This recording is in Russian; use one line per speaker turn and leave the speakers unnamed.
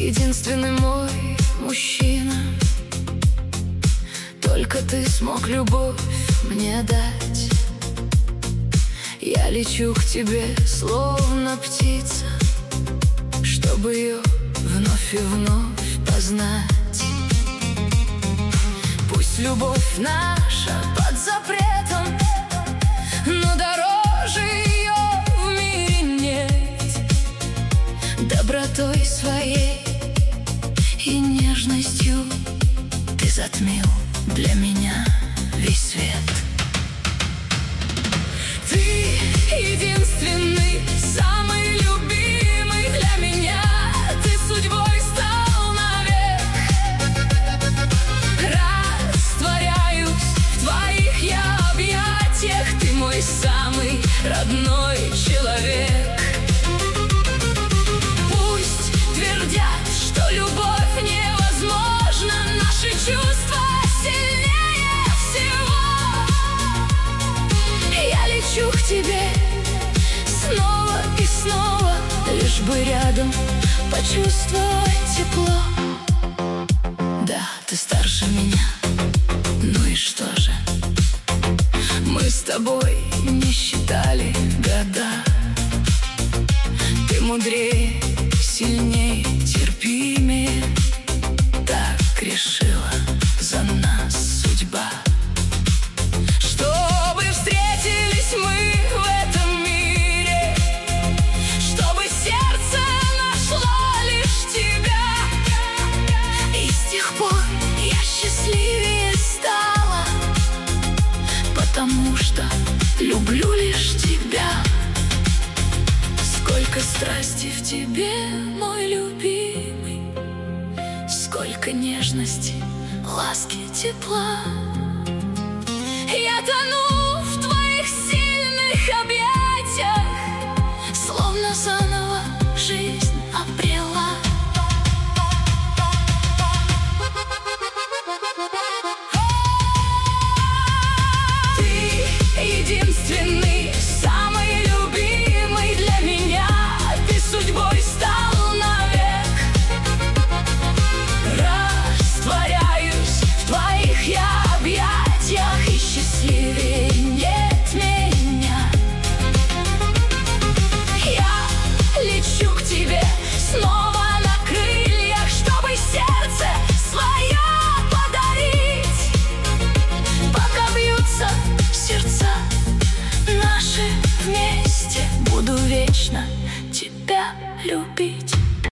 единственный мой мужчина. Только ты смог любовь мне дать. Я лечу к тебе, словно птица, чтобы ее вновь и вновь познать. Пусть любовь наша под запретом, но дороже ее в мире нет. Добротой своей и нежностью ты затмил для меня весь свет. Ты единственный, самый любимый для меня. Ты судьбой стал навек. Растворяюсь в твоих я объятиях. Ты мой самый родной человек. Пусть твердят, что любовь невозможна, наши чувства сильнее всего. Я лечу к тебе снова и снова, лишь бы рядом почувствовать тепло. Да, ты старше меня, ну и что же? Мы с тобой не считали года. Ты мудрее, сильнее, терпимее. Так решила за нас судьба. Чтобы встретились мы в этом мире, чтобы сердце нашло лишь тебя. И с тех пор я счастливее стала, потому что люблю лишь тебя. Сколько страсти в тебе, мой любимый, сколько нежности, ласки, тепла.